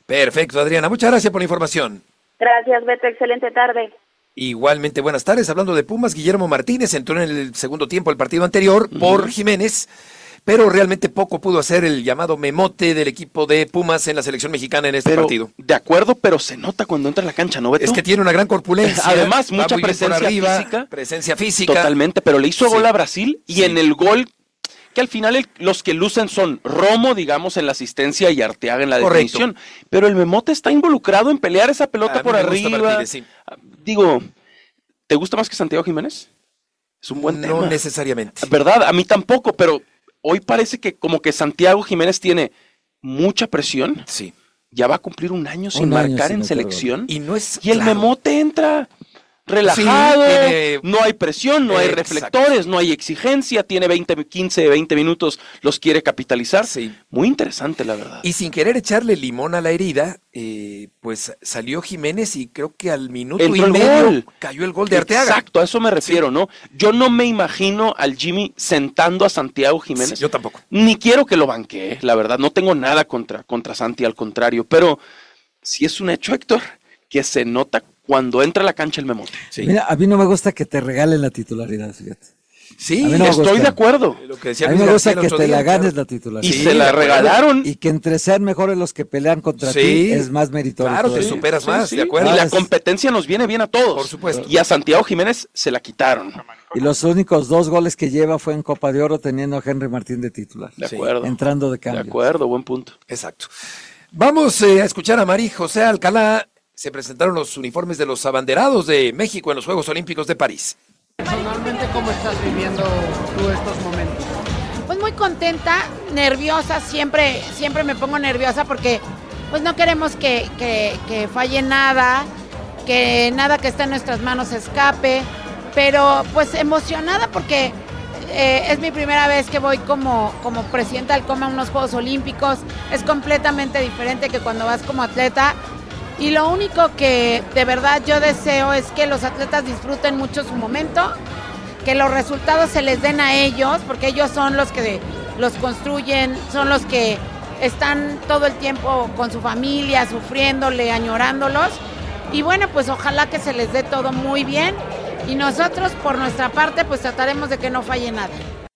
Perfecto, Adriana. Muchas gracias por la información. Gracias, Beto. Excelente tarde. Igualmente, buenas tardes. Hablando de Pumas, Guillermo Martínez entró en el segundo tiempo del partido anterior uh-huh. por Jiménez, pero realmente poco pudo hacer el llamado memote del equipo de Pumas en la selección mexicana en este pero, partido. De acuerdo, pero se nota cuando entra en la cancha, ¿no, Beto? Es que tiene una gran corpulencia. Además, mucha presencia arriba, física. Presencia física. Totalmente, pero le hizo sí. gol a Brasil y sí. en el gol, que al final el, los que lucen son Romo, digamos, en la asistencia y Arteaga en la Correcto. definición. Pero el memote está involucrado en pelear esa pelota por arriba. Martínez, sí. Digo, ¿te gusta más que Santiago Jiménez? Es un buen no tema. No necesariamente. ¿Verdad? A mí tampoco, pero hoy parece que como que Santiago Jiménez tiene mucha presión. Sí. Ya va a cumplir un año sin un marcar año en selección. Y no es Y el claro. memote entra relajado, sí, tiene... no hay presión, no hay Exacto. reflectores, no hay exigencia, tiene veinte, quince, veinte minutos, los quiere capitalizar. Sí. Muy interesante, la verdad. Y sin querer echarle limón a la herida, eh, pues salió Jiménez y creo que al minuto Entró y el medio gol. cayó el gol de Arteaga. Exacto, a eso me refiero, sí. ¿no? Yo no me imagino al Jimmy sentando a Santiago Jiménez. Sí, yo tampoco. Ni quiero que lo banquee, la verdad, no tengo nada contra, contra Santi, al contrario, pero sí es un hecho, Héctor, que se nota cuando entra a la cancha el memote. Sí. Mira, a mí no me gusta que te regalen la titularidad, fíjate. Sí, no estoy de acuerdo. Lo que decía a mí me gusta que te día, la ganes claro. la titularidad. Y sí, se la regalaron. Y que entre sean mejores los que pelean contra sí. ti es más meritorio. Claro, te sí. superas sí, más, sí. de acuerdo. Y la competencia nos viene bien a todos. Por supuesto. Y a Santiago Jiménez se la quitaron. Y los únicos dos goles que lleva fue en Copa de Oro teniendo a Henry Martín de titular. De acuerdo. Sí. Entrando de cambio. De acuerdo, buen punto. Exacto. Vamos eh, a escuchar a María José Alcalá. Se presentaron los uniformes de los abanderados de México en los Juegos Olímpicos de París. Personalmente, ¿cómo estás viviendo tú estos momentos? Pues muy contenta, nerviosa, siempre, siempre me pongo nerviosa porque pues no queremos que, que, que falle nada, que nada que está en nuestras manos escape, pero pues emocionada porque eh, es mi primera vez que voy como, como presidenta del COMA a unos Juegos Olímpicos, es completamente diferente que cuando vas como atleta. Y lo único que de verdad yo deseo es que los atletas disfruten mucho su momento, que los resultados se les den a ellos, porque ellos son los que los construyen, son los que están todo el tiempo con su familia, sufriéndole, añorándolos. Y bueno, pues ojalá que se les dé todo muy bien. Y nosotros, por nuestra parte, pues trataremos de que no falle nada.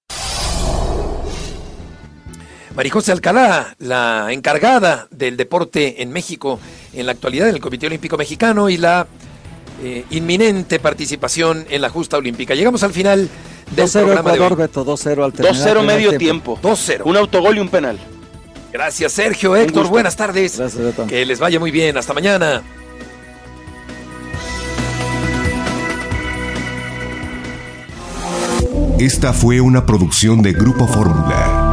María José Alcalá, la encargada del deporte en México en la actualidad en el Comité Olímpico Mexicano y la eh, inminente participación en la justa olímpica. Llegamos al final del dos cero programa Ecuador, de hoy. Beto, dos cero al terminar. dos cero medio tiempo. tiempo. dos cero. Un autogol y un penal. Gracias, Sergio, Héctor, buenas tardes. Gracias, Beto. Que les vaya muy bien. Hasta mañana. Esta fue una producción de Grupo Fórmula.